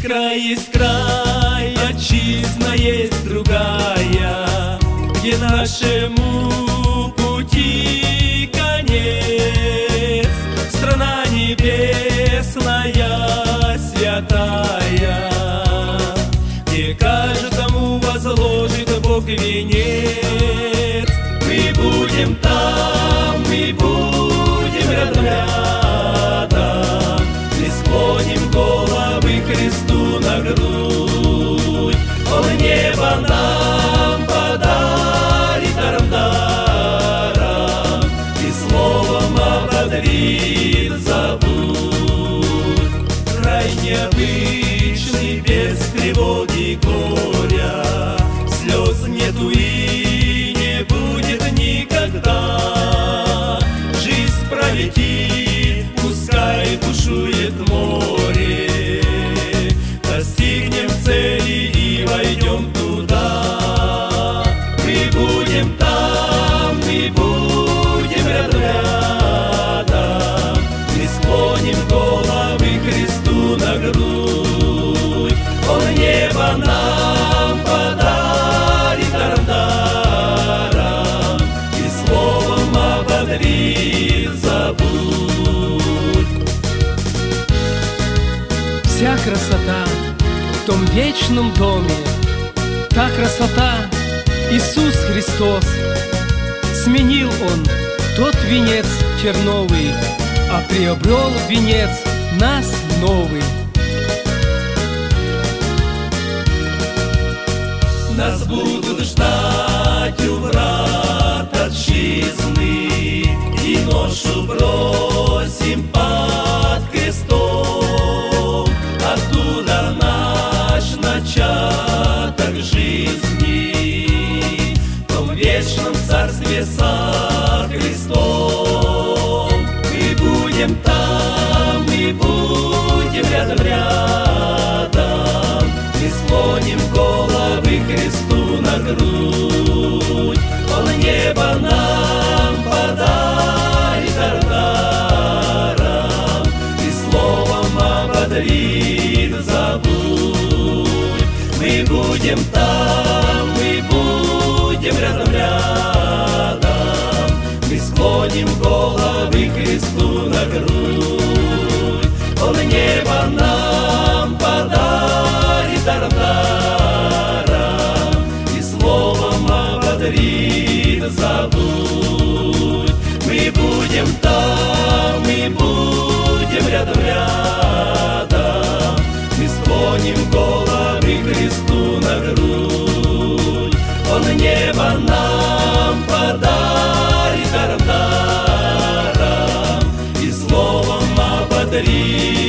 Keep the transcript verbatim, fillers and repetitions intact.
край, есть край, отчизна есть другая, где нашему пути конец. Страна небесная, святая, где каждому возложит Бог венец. Мы будем там, мы будем рядом, рядом, мы склоним головы Христу на грудь. Он небо нам подарит даром, даром, и словом ободрит, забудь. Рай необычный, без тревоги, горя, слез нету и не будет никогда. Жизнь пролетит, пускай бушует море, достигнем цели и войдем туда. Мы будем там, мы будем рядом, рядом, мы склоним головы Христу на грудь. Он небо нам подарит даром, даром, и словом ободрит, забудь. Вся красота в том вечном доме, та красота Иисус Христос. Сменил Он тот венец терновый, а приобрел венец нас новый. Нас будут ждать у врат отчизны, и ношу бросим под крестом. Оттуда наш начаток жизни, в том вечном царстве со Христом. Мы будем там, мы будем рядом, рядом, мы склоним головы Христу на грудь. Он небо нам подарит даром, и словом ободрит, забудь. Мы будем там, мы будем рядом, рядом, мы склоним головы Христу на грудь. Он небо нам подарит даром, даром, и словом ободрит, забудь. Мы будем там, мы будем рядом, рядом, мы склоним головы Христу на грудь. Он небо нам подарит даром, даром, и словом ободрит.